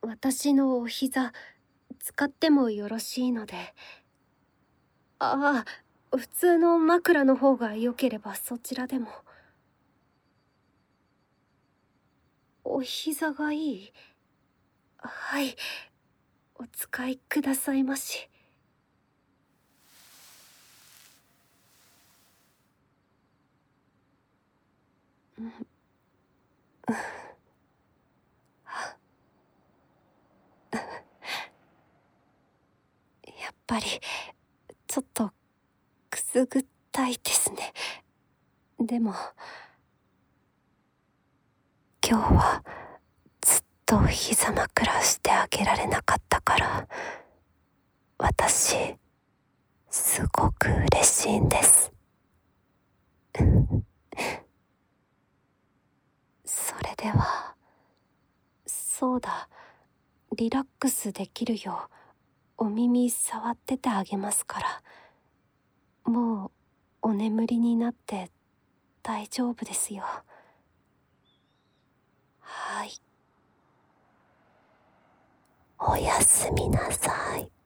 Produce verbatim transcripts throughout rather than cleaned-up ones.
私のお膝使ってもよろしいので。ああ、普通の枕の方が良ければそちらでも。お膝がいい？はい、お使いくださいまし。うん、やっぱりちょっとくすぐったいですね。でも今日はずっと膝枕してあげられなかったから、私すごく嬉しいんです。それでは、そうだ、リラックスできるようお耳触っててあげますから、もうお眠りになって大丈夫ですよ。はい。おやすみなさい。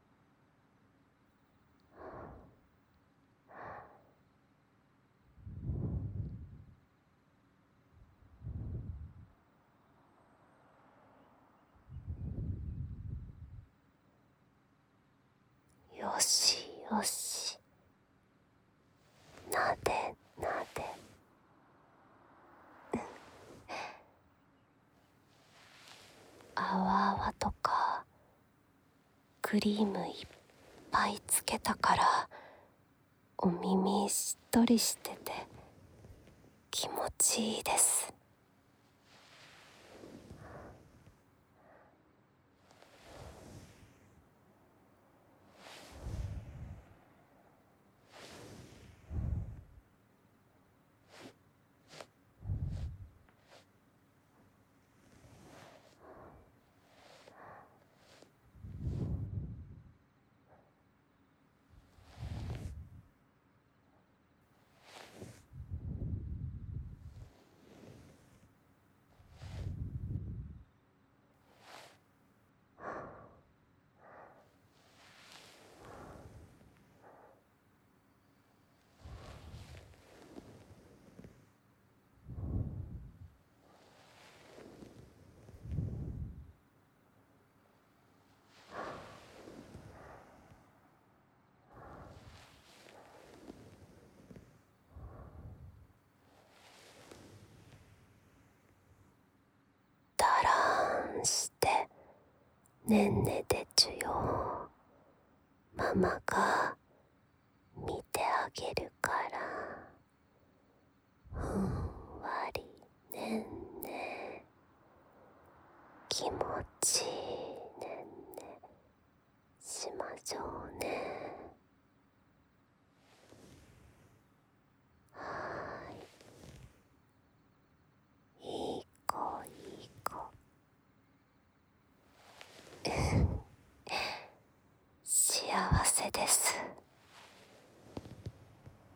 よしよし。なでなで。泡泡とかクリームいっぱいつけたからお耳しっとりしてて気持ちいいです。だらーんしてねんねでちゅよ。ママが見てあげるから、ふんわりねんね、気持ちいいねんねしましょうね。はーい、いい子いい子。幸せです。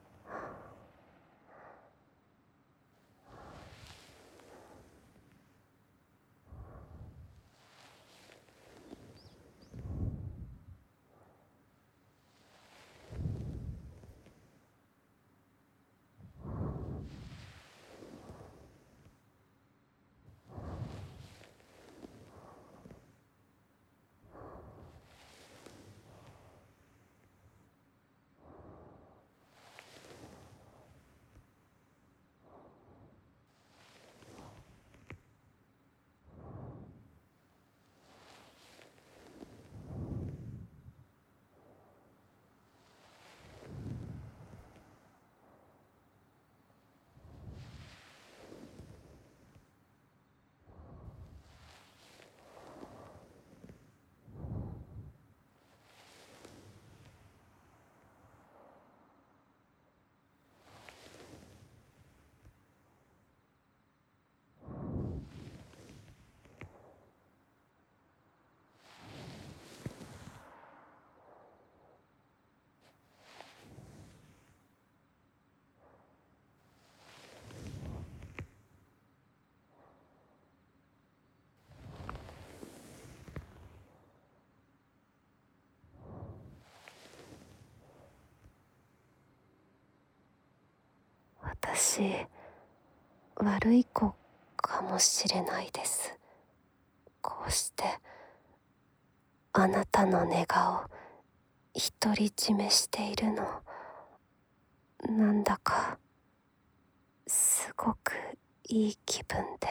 私悪い子かもしれないです。こうしてあなたの寝顔独り占めしているの、なんだかすごくいい気分で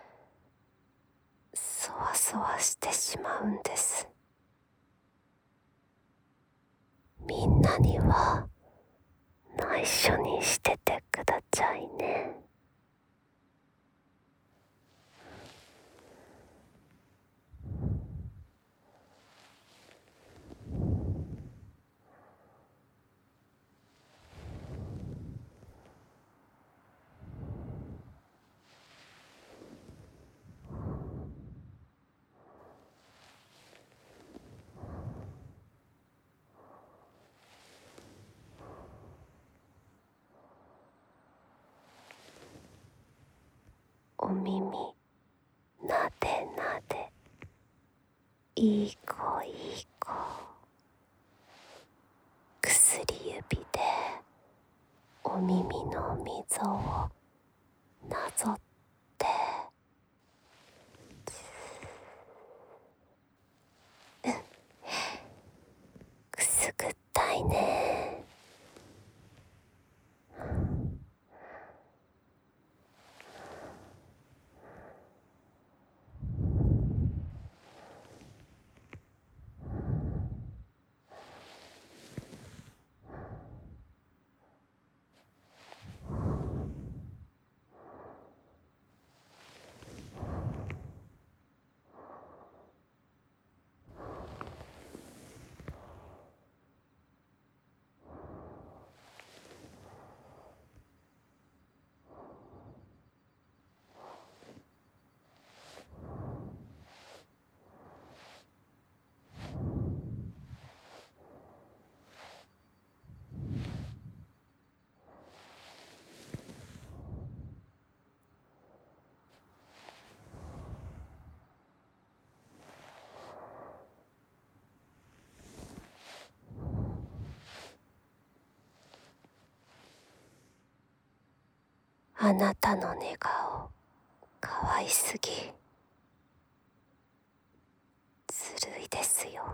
そわそわしてしまうんです。みんなには内緒にしててくださいね。お耳なでなで、いい子いい子。薬指でお耳の溝をなぞってくすぐったいね。あなたの寝顔かわいすぎ、ずるいですよ。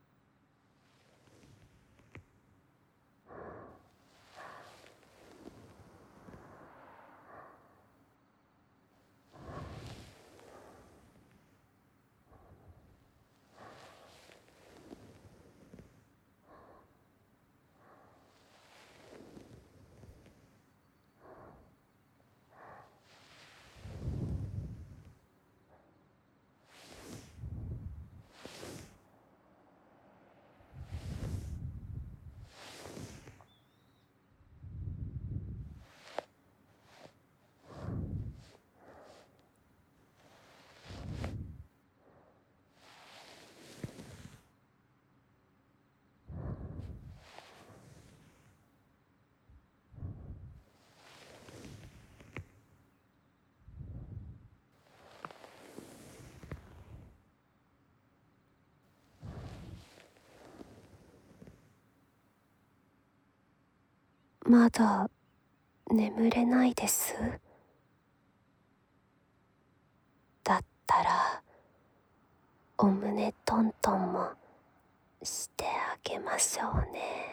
まだ眠れないです。だったらお胸トントンもしてあげましょうね。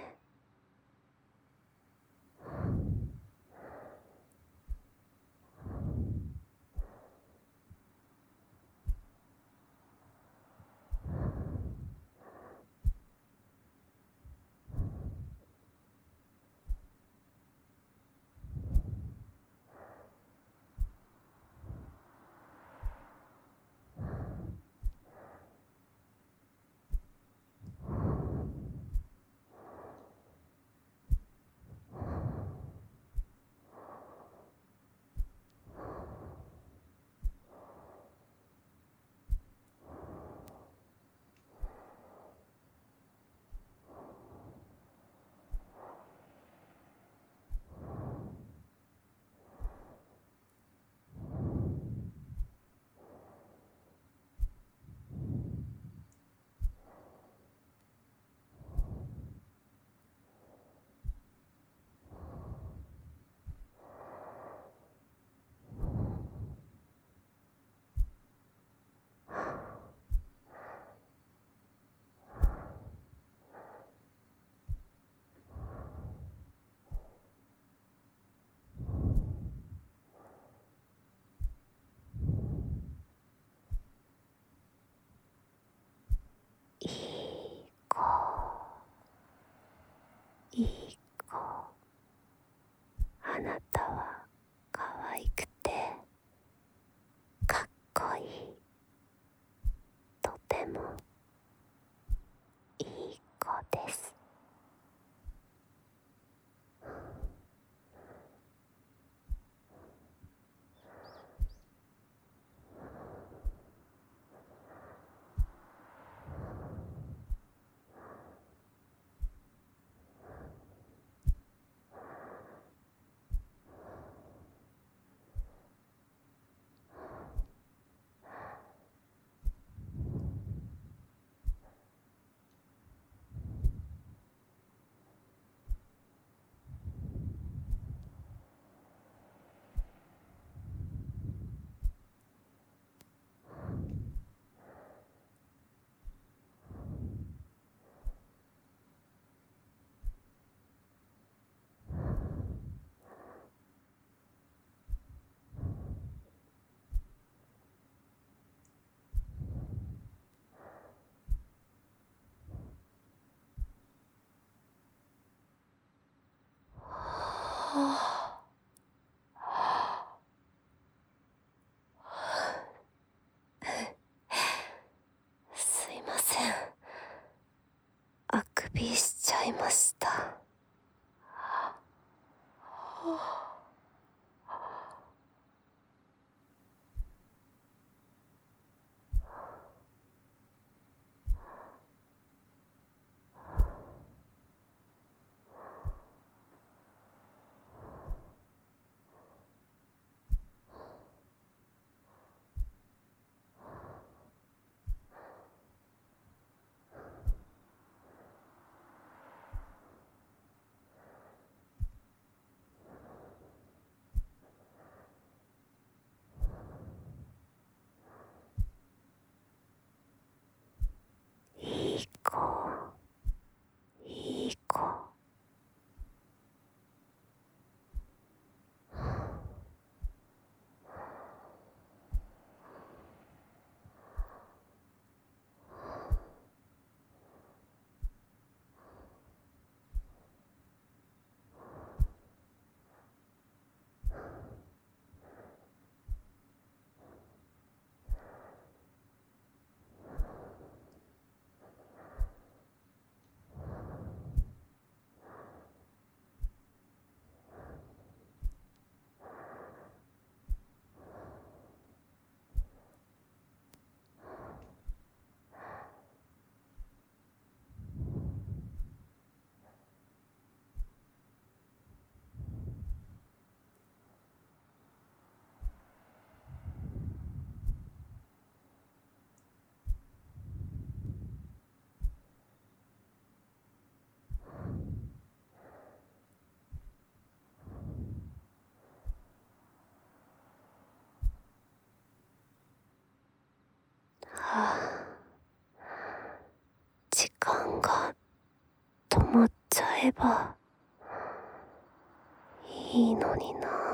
ればいいのにな。